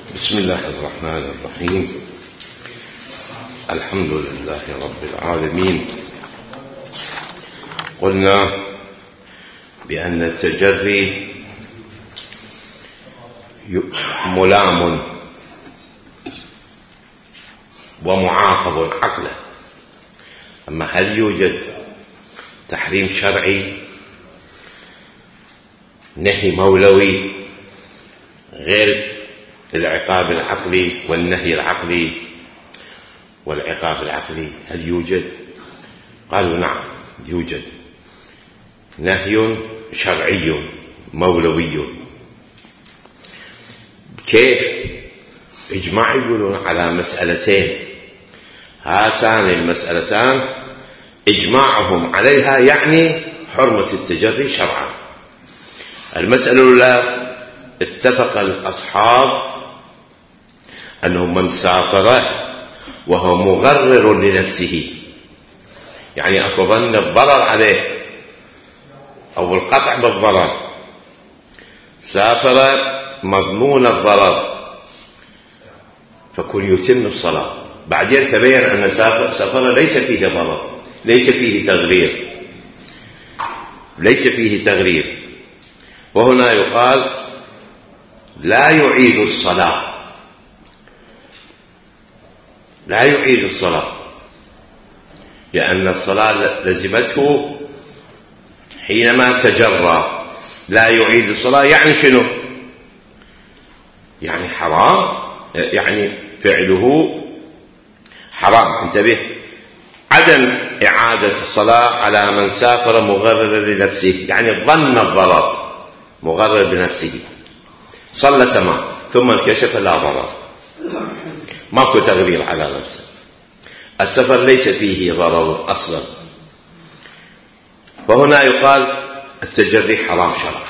بسم الله الرحمن الرحيم. الحمد لله رب العالمين. قلنا بأن التجري ملام ومعاقب عقلا، أما هل يوجد تحريم شرعي، نهي مولوي غير العقاب العقلي والنهي العقلي والعقاب العقلي؟ هل يوجد؟ قالوا نعم يوجد نهي شرعي مولوي. كيف؟ إجماع يقولون على مسألتين، هاتان المسألتان إجماعهم عليها يعني حرمة التجري شرعا. المسألة الأولى، اتفق الأصحاب أنه من سافر وهو مغرر لنفسه، يعني أكو ظن الضرر عليه أو القطع بالضرر، سافر مضمون الضرر فكل يتم الصلاة. بعدين تبين أن سفر ليس فيه ضرر، ليس فيه تغرير، ليس فيه تغرير، وهنا يقال لا يعيد الصلاة، لا يعيد الصلاة، لأن الصلاة لزمته حينما تجرى. لا يعيد الصلاة يعني شنو؟ يعني حرام، يعني فعله حرام. انتبه، عدم إعادة الصلاة على من سافر مغرر لنفسه، يعني ظن الضرر، مغرر بنفسه، صلى تمام ثم انكشف لا ضرر، ماكو تغرير على نفسه، السفر ليس فيه ضرر أصلا. وهنا يقال التجري حرام شرعا،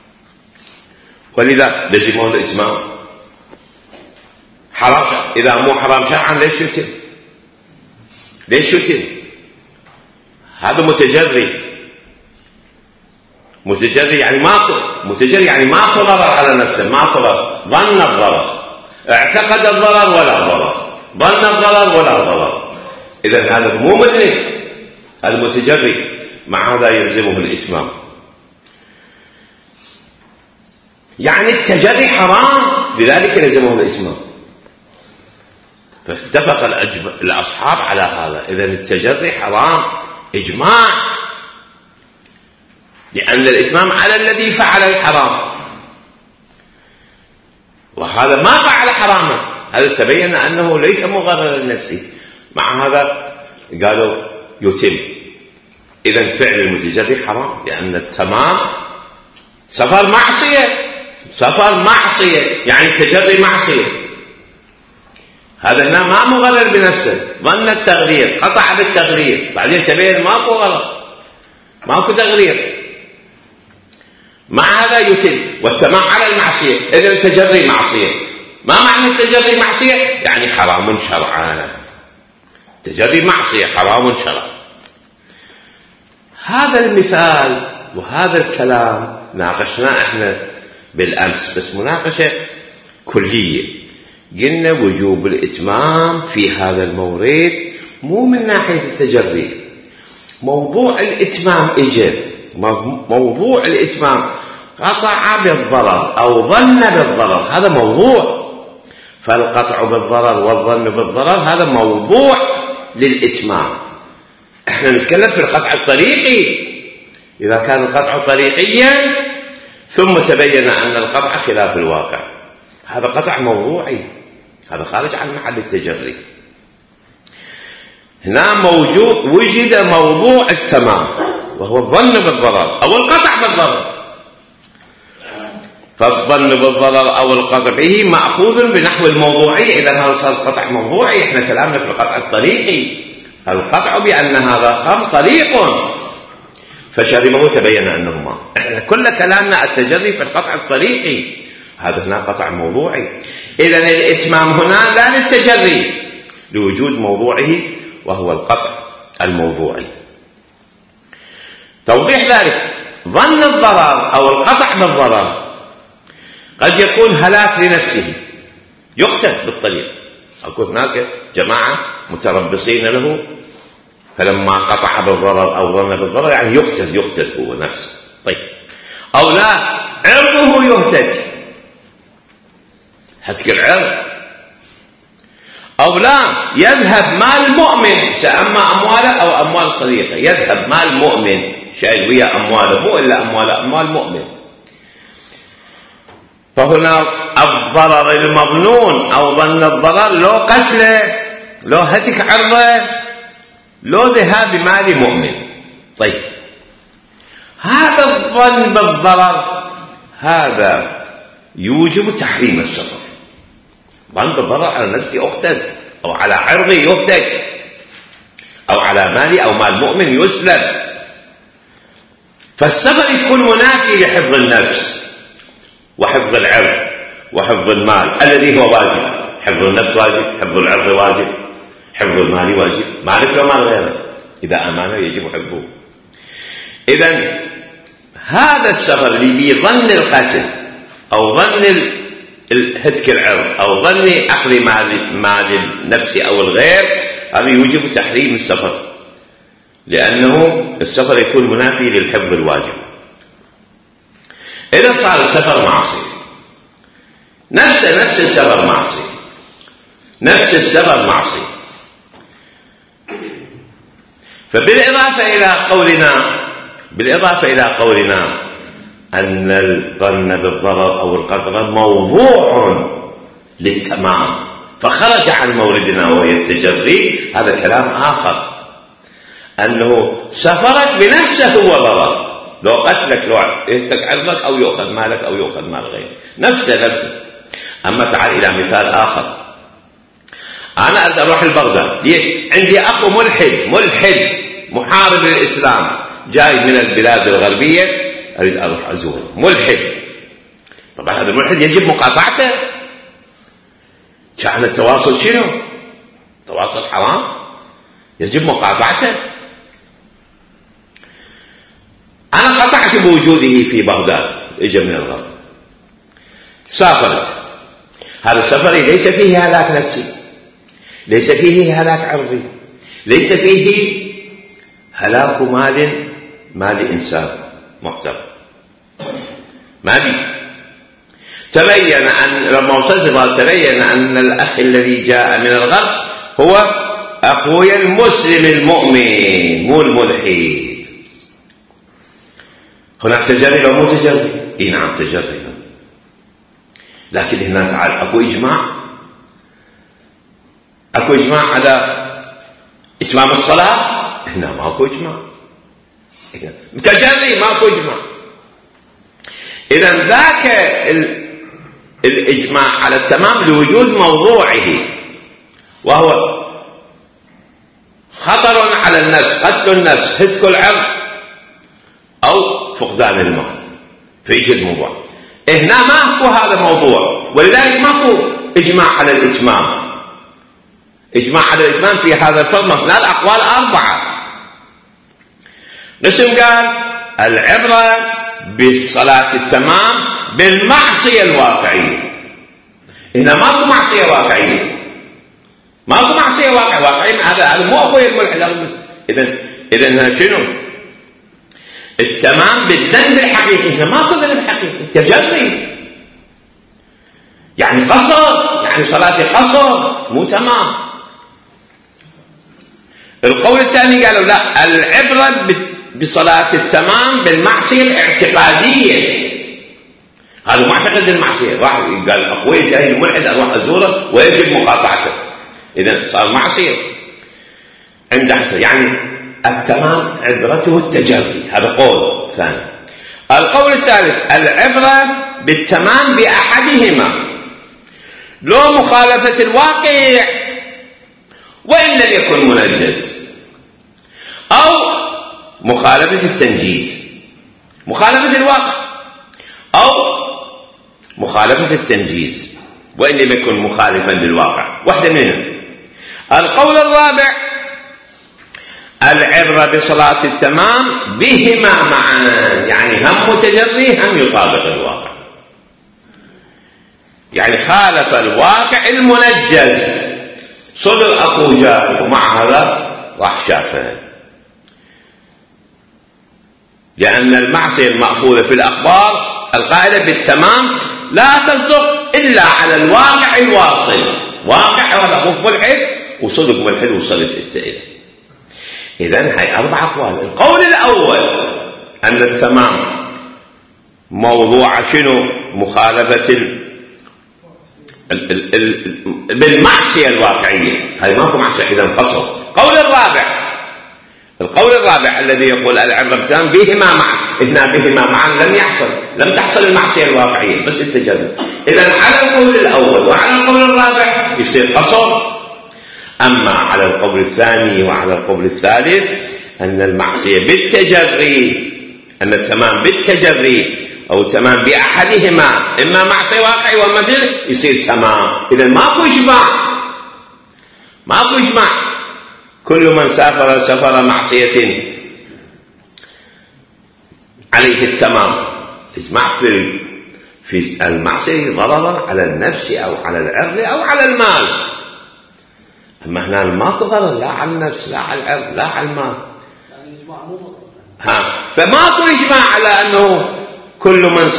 ولذا لزمه الإتمام حرام شرعا. إذا مو حرام شرعا ليش يتم؟ ليش يتم؟ هذا متجري، متجري يعني ماكو، متجري يعني ماكو ضرر على نفسه، ماكو ضرر، ظن الضرر، اعتقد الضرر ولا ضرر، ظن الضرر ولا ضرر. إذن هذا مو مذنب، هذا متجري، مع هذا يلزمه الإتمام. يعني التجري حرام، لذلك يلزمه الإتمام. فاتفق الأصحاب على هذا. إذن التجري حرام إجماع، لأن الإتمام على الذي فعل الحرام، وهذا ما فعل حراما، هذا تبين أنه ليس مغرر لنفسه، مع هذا قالوا يتم. إذن فعل المتجري حرام، لأن التمام سفر معصية، سفر معصية يعني التجري معصية. هذا هنا ما مغرر بنفسه، ظن التغرير، قطع بالتغرير، بعدين تبين ماكو غلط، ماكو تغرير، مع هذا يتم. والتمام على المعصية، إذن التجري معصية. ما معنى التجري معصية؟ يعني حرام شرعا، تجري معصية حرام شرعا. هذا المثال وهذا الكلام ناقشناه احنا بالأمس، بس مناقشة كلية. قلنا وجوب الإتمام في هذا المورد مو من ناحية التجري، موضوع الإتمام إجا، موضوع الإتمام قطع بالضرر أو ظن بالضرر، هذا موضوع. فالقطع بالضرر والظن بالضرر هذا موضوع للإتمام. احنا نتكلم في القطع الطريقي. إذا كان القطع طريقيا ثم تبين أن القطع خلاف الواقع، هذا قطع موضوعي، هذا خارج عن محل التجري. هنا وجد موضوع التمام، وهو الظن بالضرر أو القطع بالضرر. فالظن بالضرر أو القطع به مأخوذ بنحو الموضوعية. إذا هذا صار قطع موضوعي. إحنا كلامنا في القطع الطريقي، القطع بأن هذا خمر طريق فشربه تبين أنه ماء. إحنا كل كلامنا التجري في القطع الطريقي، هذا هنا قطع موضوعي. إذن الإتمام هنا لا للتجري، لوجود موضوعه وهو القطع الموضوعي. توضيح ذلك، ظن الضرر أو القطع بالضرر قد يكون هلاك لنفسه، يقتل بالطريق. أكو هناك جماعة متربصين له، فلما قطع بالضرر أو ظن بالضرر يعني يقتل هو نفسه. طيب، أو لا، عرضه يهتك، هتك العرض. أو لا، يذهب مال المؤمن، سأما أمواله أو أموال صديقه، يذهب مال المؤمن، شايل ويا أمواله، مو إلا أمواله، أموال المؤمن. فهنا الضرر المظنون أو ظن الضرر لو قتله، لو هتك عرضه، لو ذهاب مال مؤمن. طيب، هذا الظن بالضرر هذا يوجب تحريم السفر. ظن بالضرر على نفسي أقتل، أو على عرضي يهتك، أو على مالي أو مال مؤمن يسلب. فالسفر يكون منافي لحفظ النفس وحفظ العرض وحفظ المال الذي هو واجب. حفظ النفس واجب، حفظ العرض واجب، حفظ المال واجب، مالك لو مال غيره إذا أمانه يجب حفظه. إذن هذا السفر اللي بظن القتل أو ظن هتك العرض أو ظن أخذ مال النفس أو الغير، هذا يوجب تحريم السفر، لأنه السفر يكون منافي للحفظ الواجب. إذا صار السفر معصية، نفس السفر معصية، نفس السفر معصية. فبالإضافة إلى قولنا أن الظن بالضرر أو القدر موضوع للتمام فخرج عن موردنا وهي التجري، هذا كلام آخر، أنه سفرك بنفسه هو ضرر، لو قتلك، لو يهتك عرضك، أو يؤخذ مالك أو يؤخذ مال غيرك، نفسه. أما تعال إلى مثال آخر. أنا أريد أروح البغداد، ليش؟ عندي أخو ملحد محارب للإسلام جاي من البلاد الغربية، أريد أروح أزوره، ملحد. طبعا هذا الملحد يجب مقاطعته. كان التواصل شنو؟ تواصل حرام، يجب مقاطعته. أنا قطعت بوجوده في بغداد، إجا من الغرب، سافرت. هذا السفر ليس فيه هلاك نفسي، ليس فيه هلاك عرضي، ليس فيه هلاك مال إنسان محترم، مالي. تبين أن لما وصلت تبين أن الأخ الذي جاء من الغرب هو أخوي المسلم المؤمن، مو الملحد. هناك تجري أو مو تجري؟ إيه نعم تجري، لكن هنا تعال أكو إجماع على إتمام الصلاة. هنا ما أكو إجماع، تجري ما أكو إجماع. إذن ذاك الإجماع على التمام لوجود موضوعه، وهو خطر على النفس، قتل النفس، هتك العرض، أو فقدان المال، فيجي الموضوع. هنا ما أكو هذا موضوع، ولذلك ما أكو إجماع على الإتمام. إجماع على الإتمام في هذا الفرض مثلا الأقوال 4. قسم قال العبرة بالصلاة التمام بالمعصية الواقعية. هنا ماكو معصية واقعية، ماكو معصية واقعية. هذا مو أخوي الملحد. إذن شنو؟ التمام بالذنب الحقيقي. هنا ماكو ذنب حقيقي، تجري، يعني قصر، يعني صلاتي قصر مو تمام. القول الثاني قالوا لا، العبرة بصلاة التمام بالمعصية الاعتقادية. هذا معتقد المعصية، واحد قال أخوي جاي الملحد أروح أزوره ويجب مقاطعته، إذن صار معصية عند حسن. يعني التمام عبرته التجري، هذا قول ثاني. القول الثالث العبرة بالتمام بأحدهما، لو مخالفة الواقع وإن لم يكن منجز، أو مخالفة التنجيز، مخالفة الواقع أو مخالفة التنجيز وإن لم يكن مخالفا للواقع، واحدة منهم. القول الرابع العبرة بصلاة التمام بهما معا، يعني هم متجري هم يطابق الواقع. يعني خالف الواقع المنجز. صدر أخوه جاي ومع هذا راح شافه، لأن المعصية المأخوذة في الأخبار القائلة بالتمام لا تصدق إلا على الواقع الواصل. واقع هذا أخوك ملحد وصدق ملحد وصلت إليه. إذن هاي 4 أقوال. القول الأول أن التمام موضوع شنو؟ مخالفة بالمعصية الواقعية، هاي ماكو معصية إذا انقصر. القول الرابع الذي يقول العبرة بالتمام بهما معا، هنا بهما معا لم تحصل المعصية الواقعية بس التجرد. إذن على القول الأول وعلى القول الرابع يصير قصر. أما على القول الثاني وعلى القول الثالث أن المعصية بالتجري، أن التمام بالتجري أو التمام بأحدهما، إما معصية واقعي وإما يصير تمام. إذن ماكو إجماع. كل من سافر سفر معصية عليه التمام. إجماع في المعصية ضررا على النفس أو على العرض أو على المال. أما هنا ماكو ضرر لا على النفس لا على العرض لا على المال. يعني إجماع مو مطلق. فماكو إجماع على أنه كل من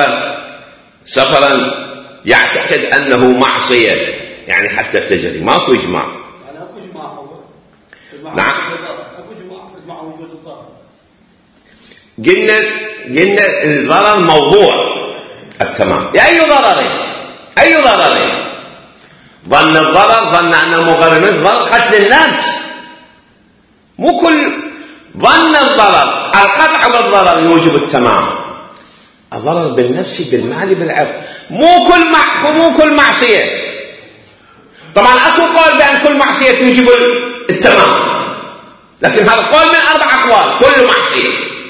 سفرا يعتقد أنه معصية، يعني حتى التجري ماكو إجماع. يعني أكو إجماع. نعم. أكو إجماع وجود الضرر. قلنا الضرر موضوع التمام. أي ضررين؟ ظن الضرر، ظن أنه مغرم ضرر قتل النفس. مو كل ظن الضرر. القطع بالضرر يوجب التمام. الضرر بالنفس بالمال بالعرض. مو كل معصية. طبعا أكو قول بأن كل معصية توجب التمام، لكن هذا قول من 4 أقوال كل معصية.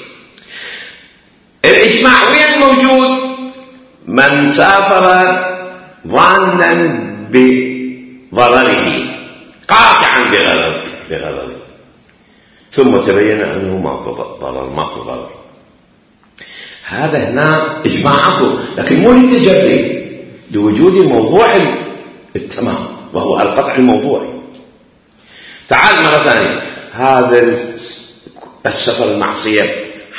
الإجماع وين موجود؟ من سافر ظانا بضرره قاطعا بغرره ثم تبين أنه ماكو ضرر، هذا هنا إجماعه، لكن مو للتجري، لوجود موضوع التمام وهو القطع الموضوعي. تعال مرة ثانية، هذا السفر المعصية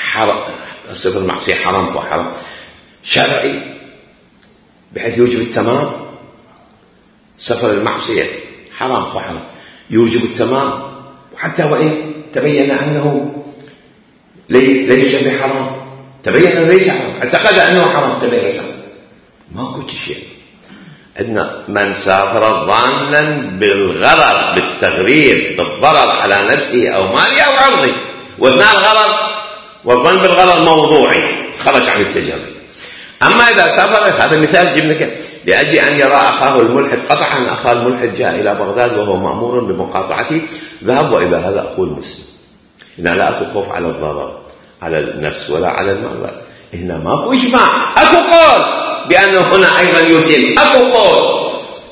حرام وحرام شرعي بحيث يوجب التمام. سفر المعصية حرام وحرام يوجب التمام، وحتى وإن تبين أنه ليس بحرام، تبين أنه ليس حرام، اعتقد أنه حرام، تبين ليس حرام، ما كنت شيء. إن من سافر ظانا بالغرر بالتغرير بالضرر على نفسه أو ماله أو عرضه، واثناء الغرر والظن بالغرر موضوعي خرج عن التجري. أما إذا سافر، هذا مثال جبنك لأجل أن يرى أخاه الملحد، قطعا أخاه الملحد جاء إلى بغداد وهو مأمور بمقاطعته، ذهب وإذا هذا أخوه المسلم. هنا لا أكو خوف على الضرر على النفس ولا على المال، هنا ماكو إجماع. أكو قول بأنه هنا أيضا يتم، أكو قول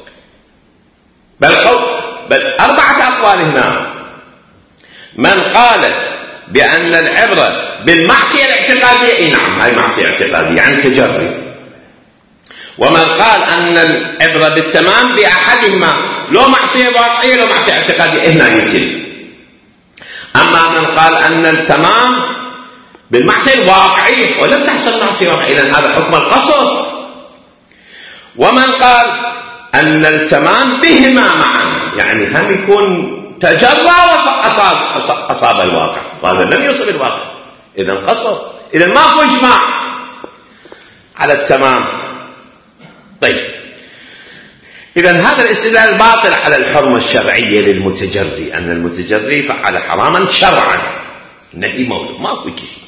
بل 4 أقوال هنا. من قال بأن العبرة بالمعصية الاعتقادية، نعم هاي معصية اعتقادية يعني تجري. ومن قال أن العبرة بالتمام بأحدهما، لو معصية واقعية لو معصية اعتقادية، هنا يتم. أما من قال أن التمام بالمعصية الواقعية ولم تحصل معصية واقعية، إذن هذا حكم القصر. ومن قال أن التمام بهما معا، يعني هم يكون تجرى وأصاب الواقع، وهذا لم يصب الواقع، إذن قصر، إذن ما هو إجماع على التمام. طيب، إذن هذا الاستدلال باطل على الحرمة الشرعية للمتجري، أن المتجري فعل حراما شرعا، نهي مولد، ما هو شيء.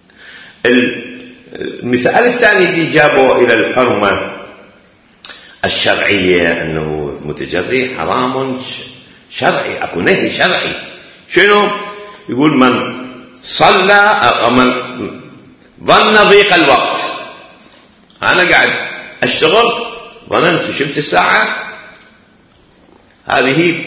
المثال الثاني اللي جابه إلى الحرمة الشرعية أنه متجري حرام شرعي، أكو نهي شرعي. شنو يقول؟ من صلى أو من ظن ضيق الوقت، أنا قاعد أشتغل ظننت شفت الساعة هذه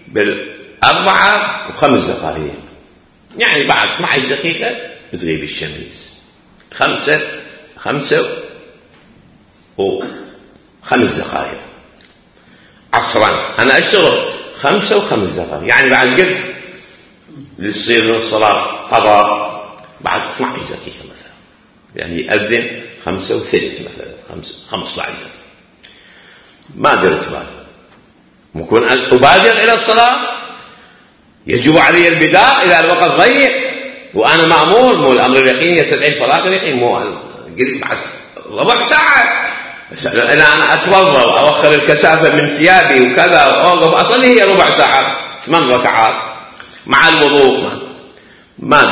4:05، يعني بعد 12 دقيقة بتغيب الشمس، 5:05 5 دقائق عصرا، أنا أشتغل 5 و5 دقائق، يعني بعد قد يصير الصلاة قضاء بعد 12 دقيقة مثلا، يعني يأذن 5 و3 مثلا 15 دقيقة. ما درت بالي، ممكن أن أبادر إلى الصلاة، يجب علي البداء إذا الوقت ضيق وأنا مأمور، مو الأمر اليقين يستدعي الفراغ اليقين، مو قلت بعد ربع ساعة إذا أنا أتوضأ وأوخر الكثافة من ثيابي وكذا وأوقف أصلي هي ربع ساعة 8 ركعات مع الوضوء. ما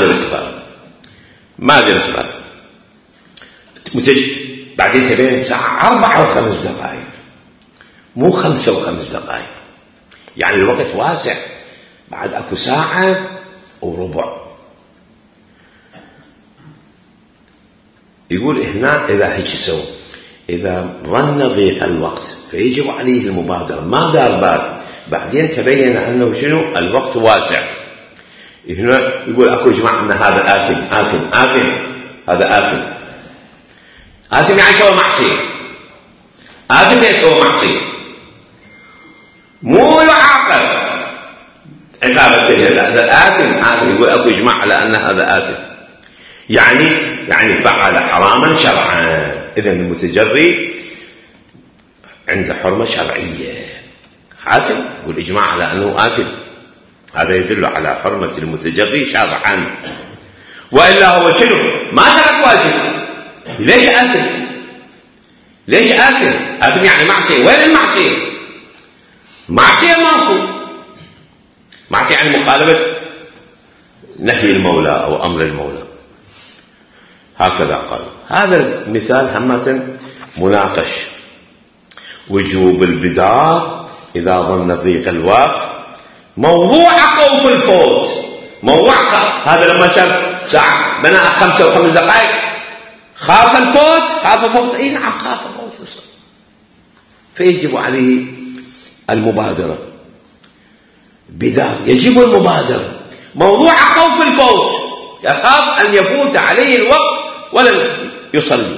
درس بالي بعدين تبين ساعة 4 و5 دقائق، مو 5 و5 دقائق، يعني الوقت واسع، بعد أكو ساعة وربع. يقول هنا إذا هيك يسوي، إذا ظن ضيق الوقت فيجب عليه المبادرة، ما دار بال، بعدين تبين أنه شنو الوقت واسع. هنا يقول أكو جماعة أن هذا آثم، هذا آثم يعني سوى معصية، آثم يسوى معصية، مو يعاقب عقاب التجربة، هذا آثم. يقول أكو إجماع على أن هذا آثم، يعني فعل حراما شرعا. إذن المتجري عنده حرمة شرعية، آثم، والإجماع على أنه آثم، هذا يدل على حرمة المتجري شرعا. وإلا هو شنو؟ ما ترك واجب. ليش آثم؟ آثم يعني معصية. وين المعصية؟ معصية ماكو، معصية يعني مخالفة نهي المولى أو أمر المولى. هكذا قال. هذا المثال همة مناقش وجوب البدار إذا ظن ضيق الوقت، موضوع خوف الفوت، موضوع هذا لما شاف ساعة بناء 5 و5 دقائق خاف الفوت، اي نعم خاف الفوت، فيجب عليه المبادرة، بدار يجب المبادرة، موضوع خوف الفوت، يخاف أن يفوت عليه الوقت ولن يصلي.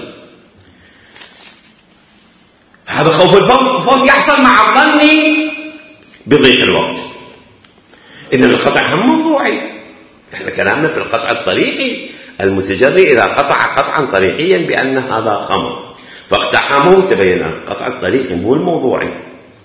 هذا خوف الفوت يحصل مع الظن بضيق الوقت. إذن القطع هم موضوعي، احنا كلامنا في القطع الطريقي، المتجري إذا قطع قطعا طريقيا بأن هذا خمر فاقتحمه تبين القطع الطريقي مو الموضوعي.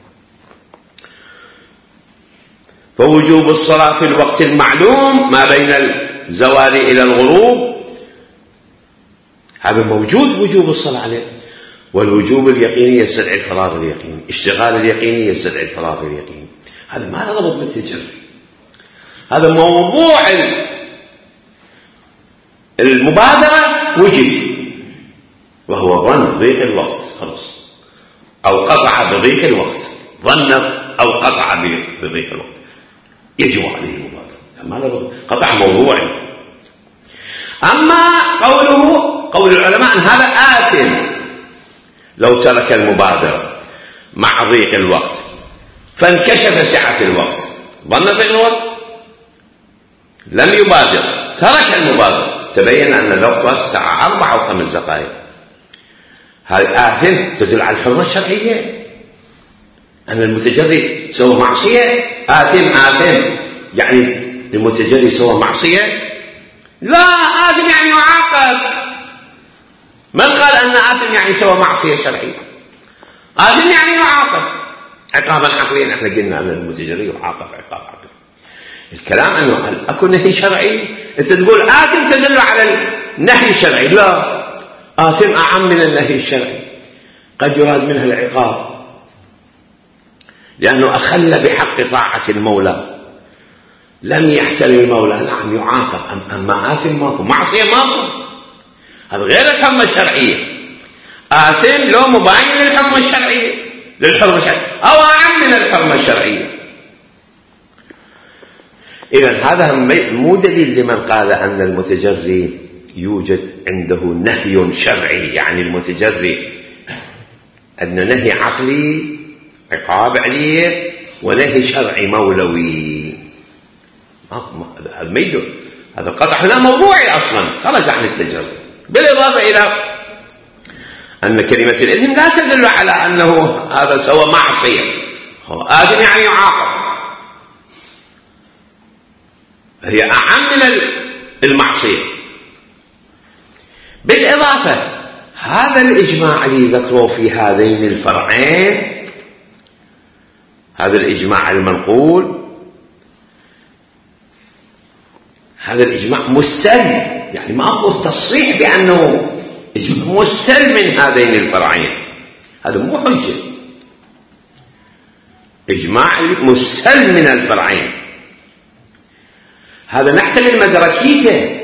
فوجوب الصلاة في الوقت المعلوم ما بين الزوال إلى الغروب، هذا موجود وجوب الصلاة عليه. والوجوب اليقيني يستدعي الفراغ اليقيني، اشتغال اليقيني يستدعي الفراغ اليقيني، هذا ما له ربط بالتجري، هذا موضوع المبادرة وجب، وهو ظن ضيق الوقت خلاص، أو قطع بضيق الوقت، ظن أو قطع بضيق الوقت، يجب عليه المبادرة، ما له ربط، قطع موضوعي. أما قول العلماء أن هذا آثم لو ترك المبادرة مع ضيق الوقت فانكشف سعة الوقت، ظن ضيق الوقت لم يبادر، ترك المبادرة، تبين أن الوقت واسع ساعة 4 و5 دقائق، هذا آثم تدل على الحرمة الشرعية، أن المتجري سوى معصية. آثم يعني المتجري سوى معصية؟ لا، آثم يعني يعاقب. من قال أن آثم يعني سوى معصية شرعية؟ آثم يعني يعاقب عقابا عقليا، احنا قلنا أن المتجري يعاقب عقاب عقلي. الكلام أنه أكو نهي شرعي، أنت تقول آثم تدل على النهي الشرعي، لا، آثم أعم من النهي الشرعي، قد يراد منها العقاب لأنه أخل بحق طاعة المولى، لم يحترم المولى، نعم يعاقب. أما آثم ماكو، معصية ماكو، هذا غير الحرمة الشرعية. آثم لو مباين للحرمة الشرعية أو أعم من الحرمة الشرعية. إذن هذا مو دليل لمن قال أن المتجري يوجد عنده نهي شرعي، يعني المتجري أن نهي عقلي عقاب عليه ونهي شرعي مولوي، هذا ما يدل، هذا القطع هنا موضوعي أصلا، خرج عن التجري، بالإضافة إلى أن كلمة الإثم لا تدل على أنه هذا سوى معصية، هو آثم يعني يعاقب، هي أعم من المعصية. بالإضافة هذا الإجماع اللي ذكروا في هذين الفرعين، هذا الإجماع المنقول، هذا الإجماع مستلم، يعني ما أقول تصريح بأنه إجماع مستلم من هذين الفرعين، هذا مو حجة، إجماع مستلم من الفرعين، هذا نحتمل مدركيته،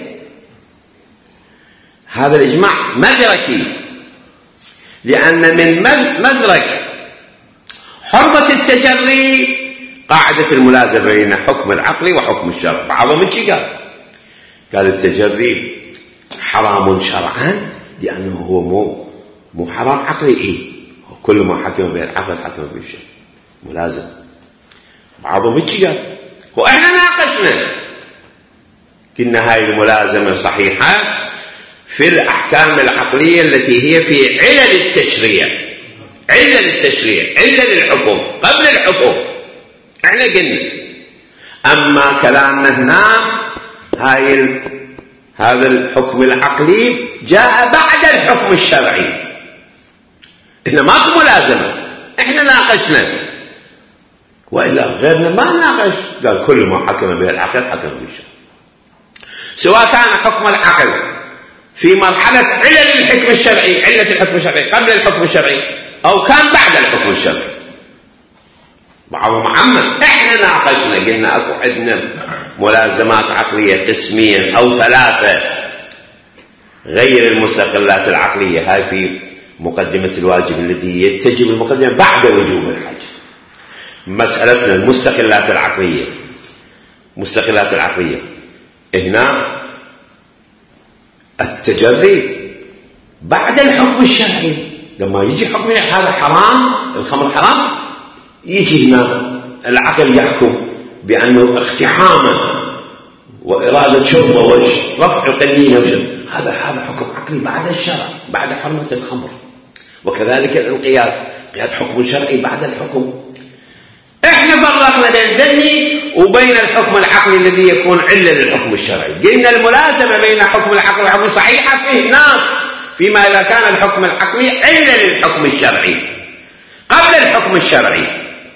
هذا الإجماع مدركي، لأن من مدرك حرمة التجري قاعدة الملازمة بين حكم العقل وحكم الشرع. بعضهم من شي قال التجري حرام شرعا لأنه هو مو حرام عقلي، كل ما حكم به العقل حكم به الشرع ملازم. بعضهم من شي قال، وإحنا ناقشنا قلنا هاي الملازمة صحيحة في الأحكام العقلية التي هي في علل التشريع، علل الحكم قبل الحكم، احنا قلنا. أما كلامنا هنا هذا الحكم العقلي جاء بعد الحكم الشرعي، إحنا ماكو ملازمة، إحنا ناقشنا، وإلا غيرنا ما ناقش، قال كل ما حكم به العقل حكم به الشرع، سواء كان حكم العقل في مرحلة علل الحكم الشرعي، علة الحكم الشرعي قبل الحكم الشرعي، أو كان بعد الحكم الشرعي. بعضهم عمم، احنا ناقشنا قلنا اكو عندنا ملازمات عقلية قسمين أو ثلاثة غير المستقلات العقلية، هاي في مقدمة الواجب التي تجب المقدمة بعد وجوب الحج. مسألتنا المستقلات العقلية هنا التجري بعد الحكم الشرعي، لما يجي حكم هذا حرام، الخمر حرام، يجي هنا العقل يحكم بأنه اقتحاما وإرادة شربه ورفع قنينه، هذا حكم عقلي بعد الشرع، بعد حرمة الخمر. وكذلك الانقياد، قياد حكم شرعي بعد الحكم. احنا فرقنا بين الذني وبين الحكم العقلي الذي يكون علة للحكم الشرعي. قلنا الملازمة بين حكم العقل والحكم صحيحة فيه ناس، فيما إذا كان الحكم العقلي علة للحكم الشرعي قبل الحكم الشرعي.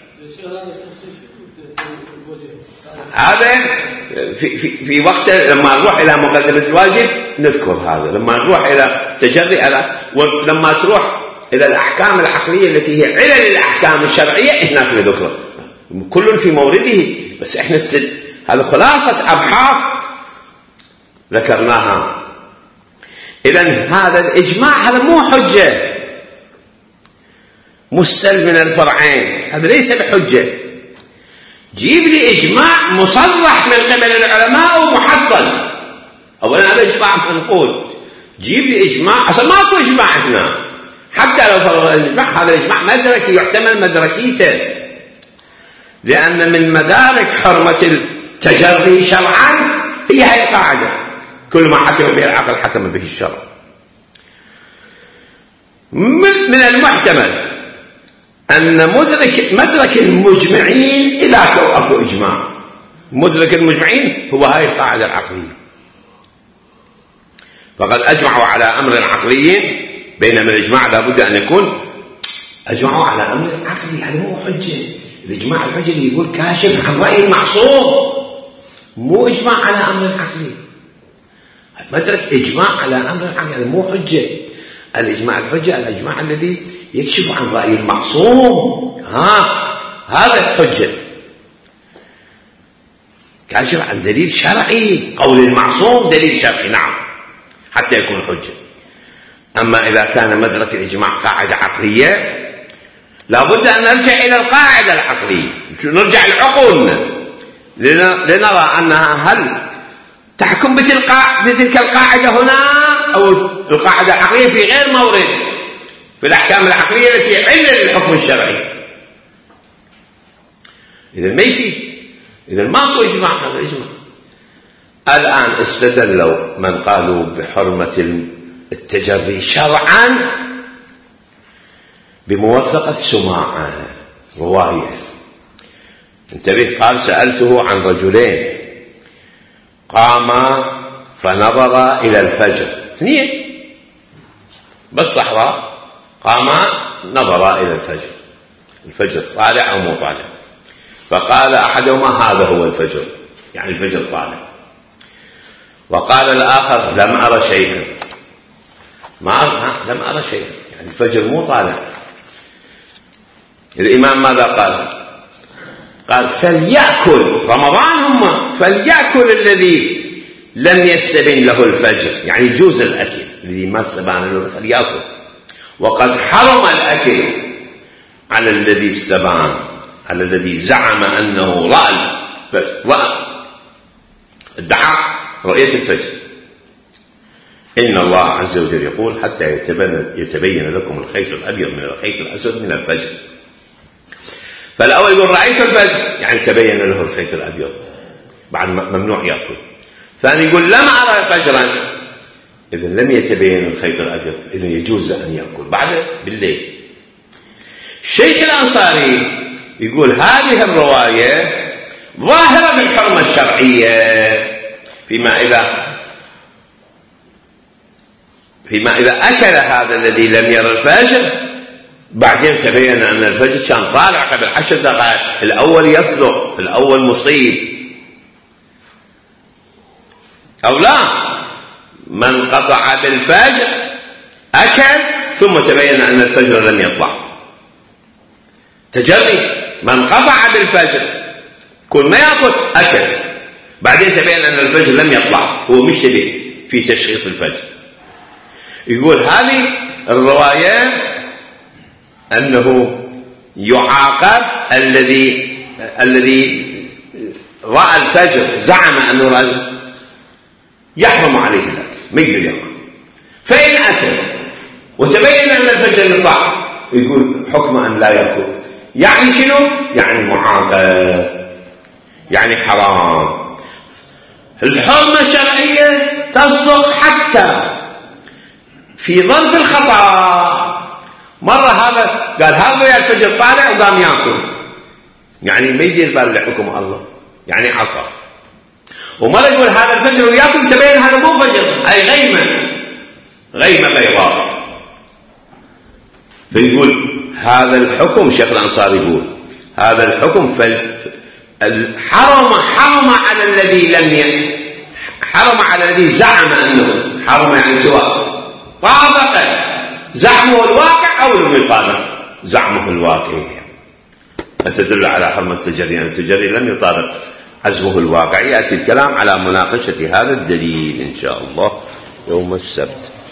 هذا في وقت لما نروح إلى مقدمة الواجب نذكر هذا، لما نروح إلى تجري ولما تروح إلى الأحكام العقلية التي هي علل الأحكام الشرعية هناك نذكر، كل في مورده. بس إحنا هذا خلاصة أبحاث ذكرناها. إذن هذا الإجماع هذا مو حجة، مستلم من الفرعين، هذا ليس بحجة. جيب لي إجماع مصرح من قبل العلماء ومحصل. أولا هذا إجماع منقول، جيب لي إجماع، أصلا ماكو إجماع هنا، حتى لو فرضنا الإجماع هذا الإجماع مدركي يحتمل مدركيته، لأن من مدارك حرمة التجري شرعا هي هذه القاعدة، كل ما حكم به العقل حكم به الشرع. من المحتمل أن مدرك المجمعين إذا أكو إجماع، مدرك المجمعين هو هاي القاعدة العقلية، فقد أجمعوا على أمر عقلي، بينما الإجماع لابد أن يكون أجمعوا على أمر عقلي، هذا هو حجة. الإجماع الحجة اللي يقول كاشف عن رأي المعصوم، مو إجماع على أمر عقلي. مدرك إجماع على أمر عقلي مو حجة. الإجماع الحجة الإجماع الذي يكشف عن رأي المعصوم، هذا الحجة، كاشف عن دليل شرعي، قول المعصوم دليل شرعي، نعم، حتى يكون حجة. أما إذا كان مدرك الإجماع قاعدة عقلية لابد أن نرجع إلى القاعدة العقلية، نرجع لعقولنا لنرى أنها هل تحكم بتلك القاعدة هنا أو القاعدة العقلية في غير مورد في الأحكام العقلية التي علة للحكم الشرعي. إذن ما يفيد، إذن ماكو إجماع. هذا إجماع. الآن استدلوا من قالوا بحرمة التجري شرعا بموثقة سماعة رواية. انتبه، قال سألته عن رجلين قاما فنظر إلى الفجر، اثنين بالصحراء قاما نظر إلى الفجر، الفجر طالع أو مو طالع، فقال أحدهما هذا هو الفجر، يعني الفجر طالع، وقال الآخر لم أرى شيئا، لم أرى شيئا، يعني الفجر مو طالع. الإمام ماذا قال؟ قال فليأكل، رمضان هم، فليأكل الذي لم يستبن له الفجر، يعني يجوز الأكل الذي ما استبان له فليأكل، وقد حرم الأكل على الذي استبان، على الذي زعم أنه رأى ادعى رؤية الفجر. إن الله عز وجل يقول حتى يتبين لكم الخيط الأبيض من الخيط الأسود من الفجر. فالأول يقول رأيت الفجر، يعني تبين له الخيط الأبيض، بعد ممنوع يأكل. ثاني يقول لم أرى فجرا، إذن لم يتبين الخيط الأبيض، إذن يجوز أن يأكل بعد بالليل. الشيخ الأنصاري يقول هذه الرواية ظاهرة بالحرمة الشرعية فيما إذا أكل هذا الذي لم يرى الفجر، بعدين تبين أن الفجر كان طالع قبل 10 دقائق، الأول يصدق، الأول مصيب، أو لا، من قطع بالفجر أكل ثم تبين أن الفجر لم يطلع، تجري، من قطع بالفجر كل ما يأكل أكل، بعدين تبين أن الفجر لم يطلع، هو مشتبه في تشخيص الفجر. يقول هذه الرواية أنه يعاقب الذي رأى الفجر، زعم أنه رأى، يحرم عليه الأكل، ما يقدر يأكل. فإن أكل وتبين أن الفجر يطلع، يقول حكم أن لا يأكل، يعني شنو؟ يعني معاقب، يعني حرام. الحرمة الشرعية تصدق حتى في ظرف الخطأ. مرة هذا قال هذا يا الفجر طالع وقام يأكل، يعني ما يدير بال لحكم الله، يعني عصى. ومرة يقول هذا الفجر ويأكل تبين هذا مو فجر، أي غيمة بيضاء. فيقول هذا الحكم، شيخ الأنصاري يقول هذا الحكم حرم على الذي زعم أنه حرم، يعني سواء طابق زعمه الواقع أو لم يطابق زعمه الواقع، تدل على حرمة التجري، التجري لم يطابق عزمه الواقع. يأتي الكلام على مناقشة هذا الدليل إن شاء الله يوم السبت.